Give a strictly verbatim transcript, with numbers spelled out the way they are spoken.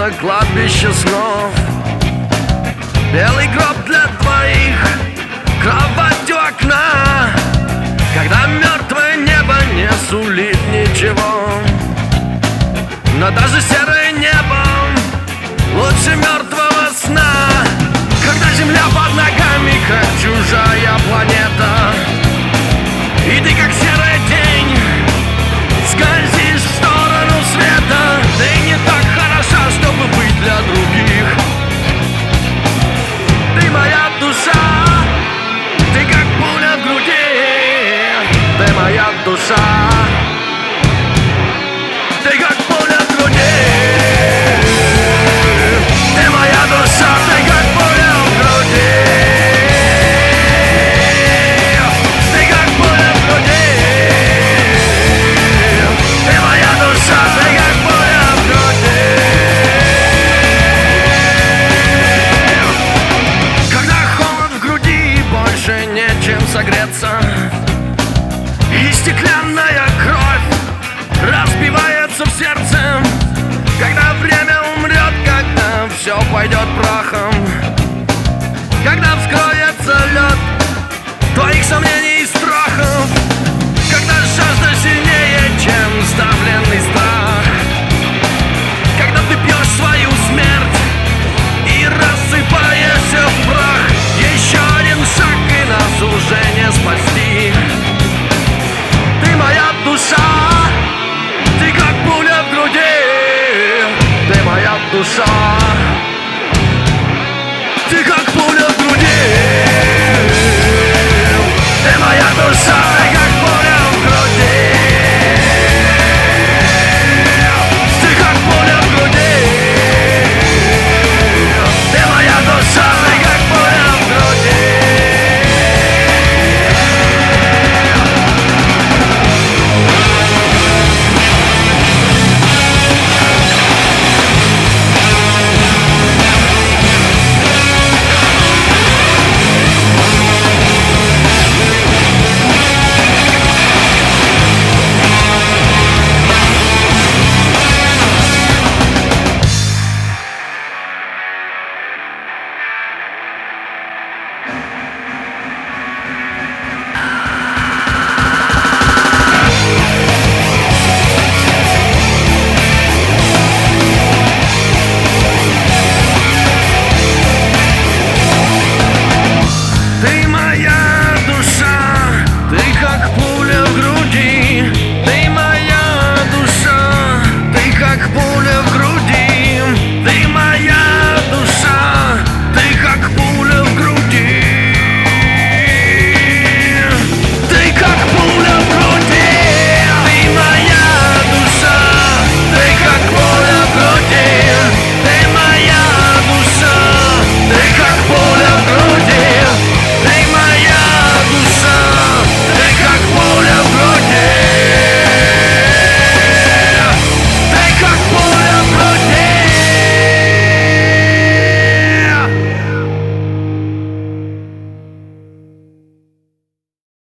это кладбище снов. Белый гроб для двоих, кровать у окна, когда мертвое небо не сулит ничего. Но даже серое небо лучше мертвого сна, когда земля под ногами, как чужая планета, и ты как серая тень скользишь в сторону света. Ты не так хороша, чтобы быть для других. Ты моя душа, ты как пуля в груди. Ты моя душа, ты как пуля в груди. Ты моя душа, ты как пуля в груди. Ты как пуля в груди. Ты моя душа, ты как пуля в груди. Когда холод в груди, больше нечем согреться, и стеклянная кровь разбивается в сердце, когда время умрет, когда все пойдет прахом, когда вскроется лед твоих сомнений и страхов, когда жажда сильнее, чем сдавленный страх, когда ты пьешь свою смерть и рассыпаешься в прах. Еще один шаг, и нас уже не спасти. Ты моя душа, ты как пуля в груди. Ты моя душа.